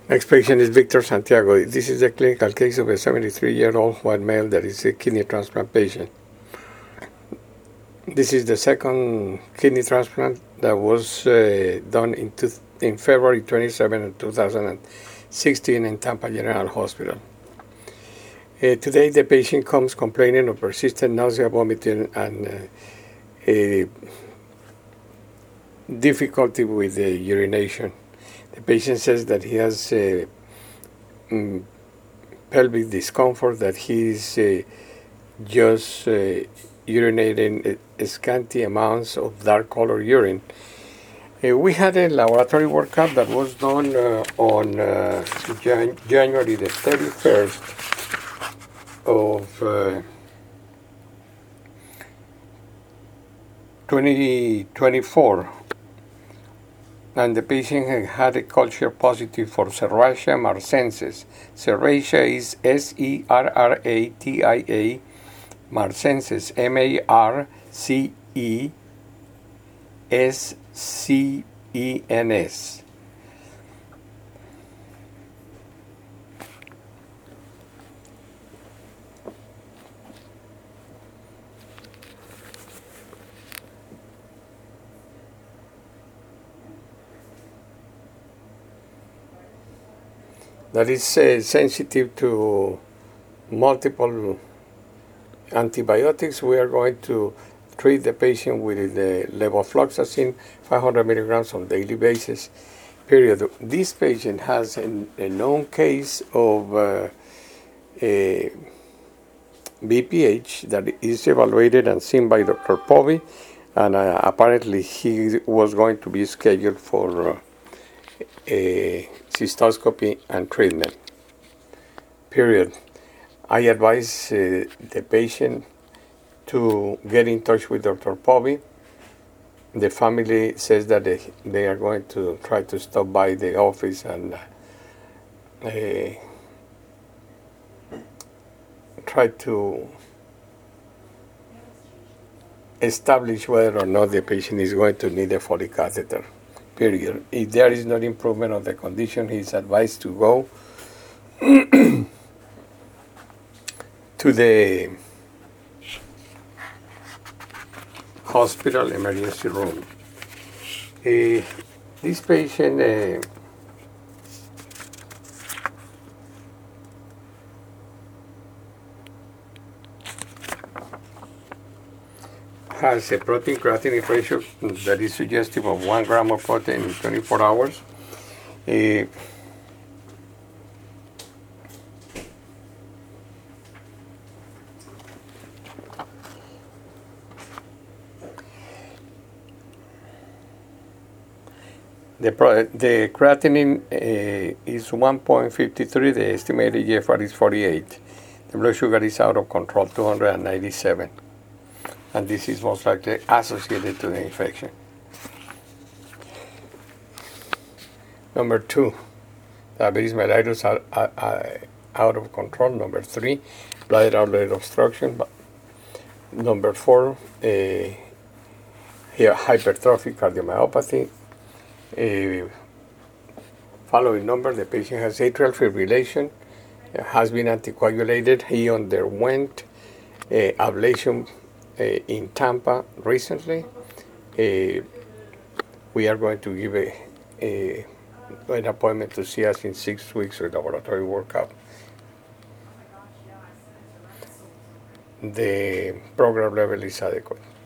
Next patient is Victor Santiago. This is a clinical case of a 73-year-old white male that is a kidney transplant patient. This is the second kidney transplant that was done in February 27, 2016 in Tampa General Hospital. Today the patient comes complaining of persistent nausea, vomiting, and difficulty with the urination. The patient says that he has pelvic discomfort, that he's just urinating scanty amounts of dark color urine. We had a laboratory workup that was done on January the 31st of 2024. And the patient had a culture positive for Serratia marcensis. Serratia is Serratia, marcensis, MARCESCENS. That is sensitive to multiple antibiotics. We are going to treat the patient with the levofloxacin, 500 milligrams on a daily basis, period. This patient has a known case of BPH that is evaluated and seen by Dr. Povey, and apparently he was going to be scheduled for cystoscopy and treatment, period. I advise the patient to get in touch with Dr. Povey. The family says that they are going to try to stop by the office and try to establish whether or not the patient is going to need a Foley catheter, period. If there is no improvement of the condition, he is advised to go to the hospital emergency room. This patient has a protein creatinine ratio that is suggestive of 1 gram of protein in 24 hours. The creatinine is 1.53, the estimated GFR is 48. The blood sugar is out of control, 297. And this is most likely associated to the infection. Number 2, diabetes mellitus out of control. Number 3, bladder outlet obstruction. Number 4, hypertrophic cardiomyopathy. Following number, the patient has atrial fibrillation, has been anticoagulated. He underwent ablation in Tampa recently. We are going to give an appointment to see us in 6 weeks with laboratory workup. The program level is adequate.